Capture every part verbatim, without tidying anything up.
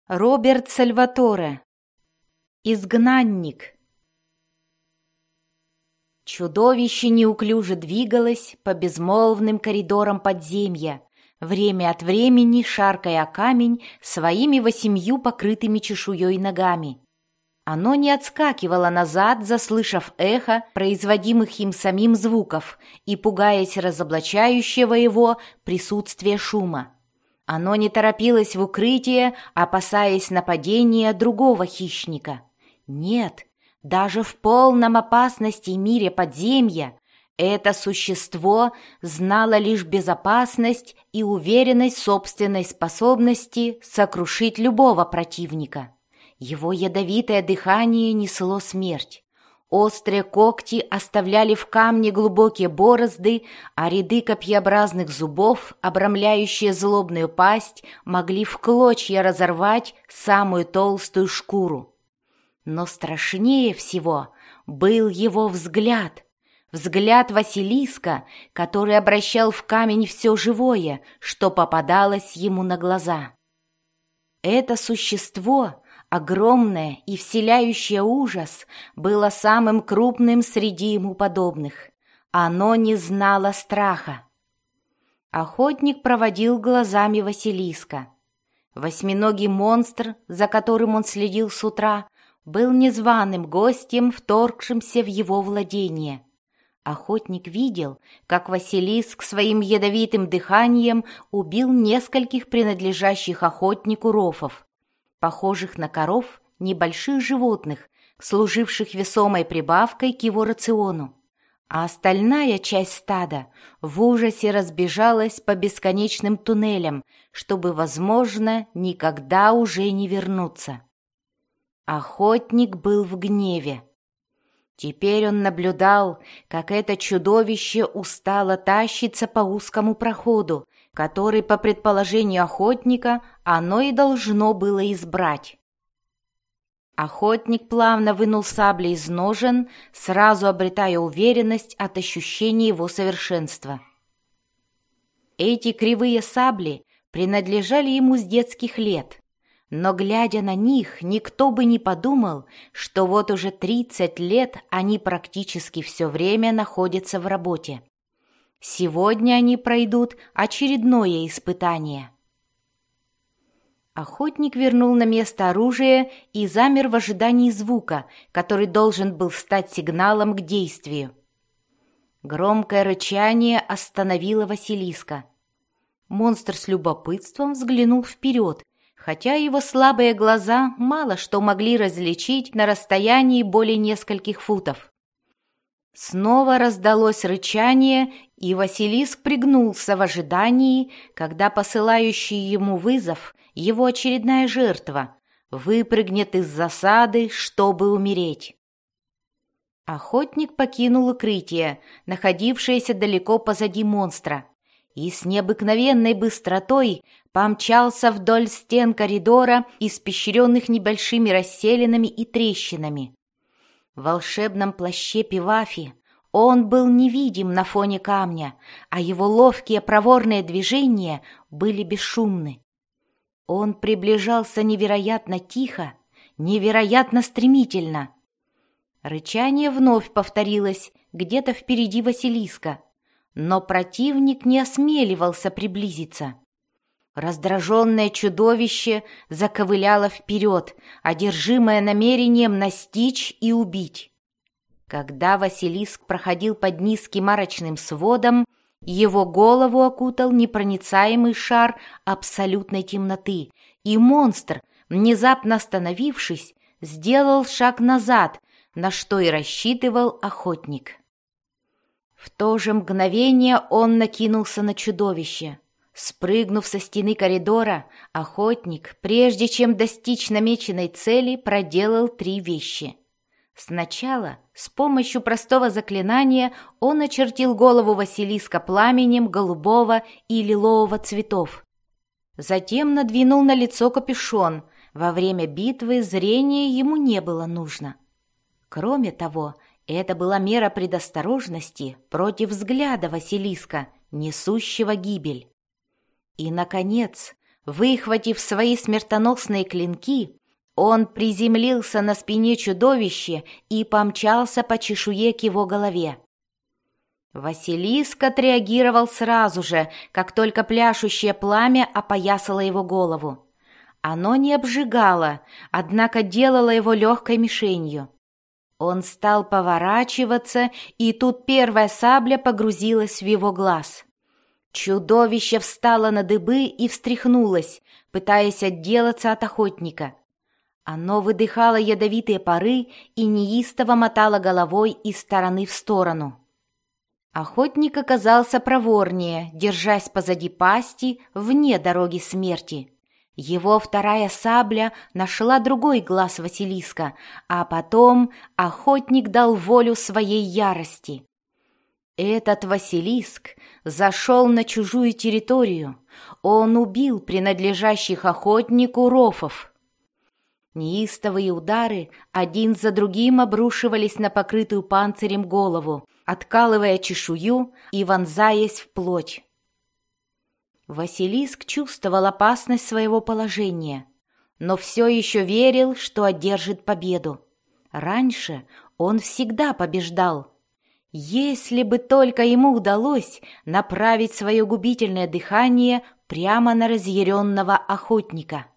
Роберт Сальваторе. Изгнанник. Чудовище неуклюже двигалось по безмолвным коридорам подземья, время от времени шаркая о камень своими восемью покрытыми чешуей ногами. Оно не отскакивало назад, заслышав эхо производимых им самим звуков и пугаясь разоблачающего его присутствия шума. Оно не торопилось в укрытие, опасаясь нападения другого хищника. Нет, даже в полном опасности мире подземья это существо знало лишь безопасность и уверенность в собственной способности сокрушить любого противника. Его ядовитое дыхание несло смерть. Острые когти оставляли в камне глубокие борозды, а ряды копьеобразных зубов, обрамляющие злобную пасть, могли в клочья разорвать самую толстую шкуру. Но страшнее всего был его взгляд. Взгляд Василиска, который обращал в камень все живое, что попадалось ему на глаза. Это существо, огромное и вселяющее ужас, было самым крупным среди ему подобных. Оно не знало страха. Охотник проводил глазами Василиска. Восьминогий монстр, за которым он следил с утра, был незваным гостем, вторгшимся в его владение. Охотник видел, как Василиск своим ядовитым дыханием убил нескольких принадлежащих охотнику рофов, похожих на коров, небольших животных, служивших весомой прибавкой к его рациону. А остальная часть стада в ужасе разбежалась по бесконечным туннелям, чтобы, возможно, никогда уже не вернуться. Охотник был в гневе. Теперь он наблюдал, как это чудовище устало тащится по узкому проходу, который, по предположению охотника, оно и должно было избрать. Охотник плавно вынул сабли из ножен, сразу обретая уверенность от ощущения его совершенства. Эти кривые сабли принадлежали ему с детских лет, но, глядя на них, никто бы не подумал, что вот уже тридцать лет они практически все время находятся в работе. Сегодня они пройдут очередное испытание. Охотник вернул на место оружие и замер в ожидании звука, который должен был стать сигналом к действию. Громкое рычание остановило Василиска. Монстр с любопытством взглянул вперед, хотя его слабые глаза мало что могли различить на расстоянии более нескольких футов. Снова раздалось рычание, и Василиск пригнулся в ожидании, когда посылающий ему вызов, его очередная жертва, выпрыгнет из засады, чтобы умереть. Охотник покинул укрытие, находившееся далеко позади монстра, и с необыкновенной быстротой помчался вдоль стен коридора, испещренных небольшими расселинами и трещинами. В волшебном плаще Пивафи он был невидим на фоне камня, а его ловкие проворные движения были бесшумны. Он приближался невероятно тихо, невероятно стремительно. Рычание вновь повторилось где-то впереди Василиска, но противник не осмеливался приблизиться. Раздраженное чудовище заковыляло вперед, одержимое намерением настичь и убить. Когда Василиск проходил под низким арочным сводом, его голову окутал непроницаемый шар абсолютной темноты, и монстр, внезапно остановившись, сделал шаг назад, на что и рассчитывал охотник. В то же мгновение он накинулся на чудовище. Спрыгнув со стены коридора, охотник, прежде чем достичь намеченной цели, проделал три вещи. Сначала, с помощью простого заклинания, он очертил голову Василиска пламенем голубого и лилового цветов. Затем надвинул на лицо капюшон. Во время битвы зрение ему не было нужно. Кроме того, это была мера предосторожности против взгляда Василиска, несущего гибель. И, наконец, Выхватив свои смертоносные клинки, он приземлился на спине чудовища и помчался по чешуе к его голове. Василиск отреагировал сразу же, как только пляшущее пламя опоясало его голову. Оно не обжигало, однако делало его легкой мишенью. Он стал поворачиваться, и тут первая сабля погрузилась в его глаз. Чудовище встало на дыбы и встряхнулось, пытаясь отделаться от охотника. Оно выдыхало ядовитые пары и неистово мотало головой из стороны в сторону. Охотник оказался проворнее, держась позади пасти, вне дороги смерти. Его вторая сабля нашла другой глаз Василиска, а потом охотник дал волю своей ярости. Этот Василиск зашел на чужую территорию. Он убил принадлежащих охотнику рофов. Неистовые удары один за другим обрушивались на покрытую панцирем голову, откалывая чешую и вонзаясь в плоть. Василиск чувствовал опасность своего положения, но все еще верил, что одержит победу. Раньше он всегда побеждал. Если бы только ему удалось направить свое губительное дыхание прямо на разъяренного охотника.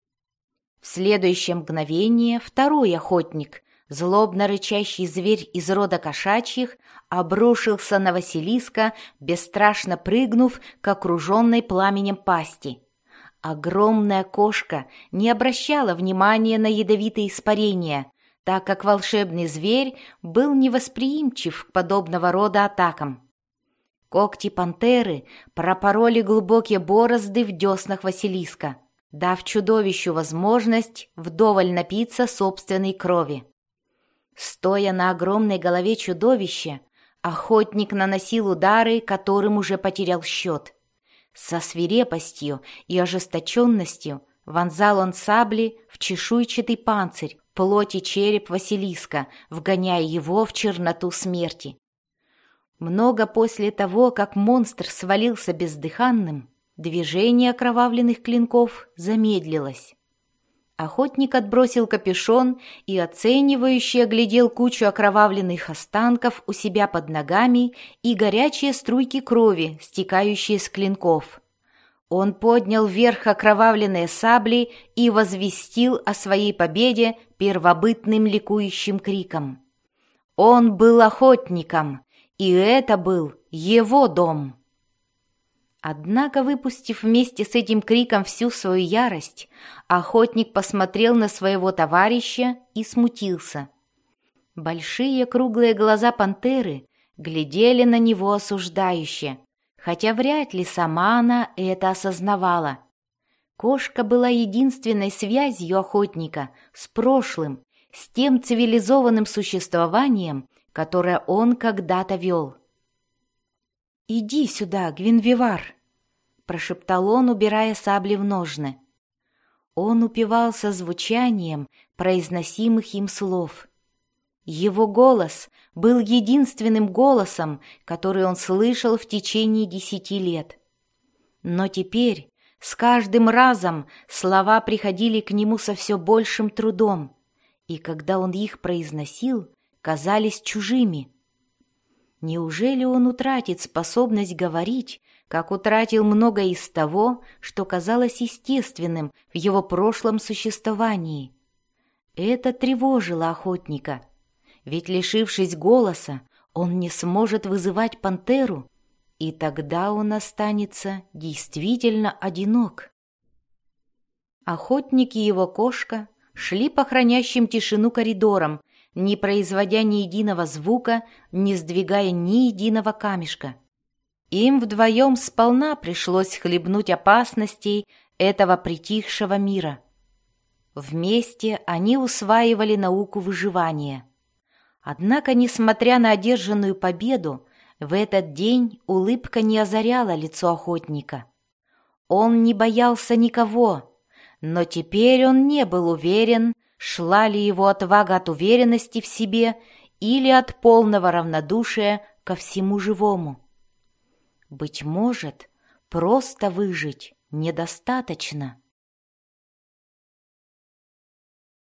В следующее мгновение второй охотник, злобно рычащий зверь из рода кошачьих, обрушился на Василиска, бесстрашно прыгнув к окруженной пламенем пасти. Огромная кошка не обращала внимания на ядовитые испарения, так как волшебный зверь был невосприимчив к подобного рода атакам. Когти пантеры пропороли глубокие борозды в деснах Василиска, дав чудовищу возможность вдоволь напиться собственной крови. Стоя на огромной голове чудовища, охотник наносил удары, которым уже потерял счет. Со свирепостью и ожесточенностью вонзал он сабли в чешуйчатый панцирь, плоть и череп Василиска, вгоняя его в черноту смерти. Много после того, как монстр свалился бездыханным, движение окровавленных клинков замедлилось. Охотник отбросил капюшон и оценивающе оглядел кучу окровавленных останков у себя под ногами и горячие струйки крови, стекающие с клинков. Он поднял вверх окровавленные сабли и возвестил о своей победе первобытным ликующим криком. Он был охотником, и это был его дом. Однако, выпустив вместе с этим криком всю свою ярость, охотник посмотрел на своего товарища и смутился. Большие круглые глаза пантеры глядели на него осуждающе, хотя вряд ли сама она это осознавала. Кошка была единственной связью охотника с прошлым, с тем цивилизованным существованием, которое он когда-то вел. «Иди сюда, Гвинвивар!» — прошептал он, убирая сабли в ножны. Он упивался звучанием произносимых им слов. Его голос был единственным голосом, который он слышал в течение десяти лет. Но теперь, с каждым разом, слова приходили к нему со все большим трудом, и когда он их произносил, казались чужими. Неужели он утратит способность говорить, как утратил многое из того, что казалось естественным в его прошлом существовании? Это тревожило охотника, ведь, лишившись голоса, он не сможет вызывать пантеру, и тогда он останется действительно одинок. Охотник и его кошка шли по хранящим тишину коридорам, не производя ни единого звука, не сдвигая ни единого камешка. Им вдвоем сполна пришлось хлебнуть опасностей этого притихшего мира. Вместе они усваивали науку выживания. Однако, несмотря на одержанную победу, в этот день улыбка не озаряла лицо охотника. Он не боялся никого, но теперь он не был уверен, шла ли его отвага от уверенности в себе или от полного равнодушия ко всему живому. Быть может, просто выжить недостаточно.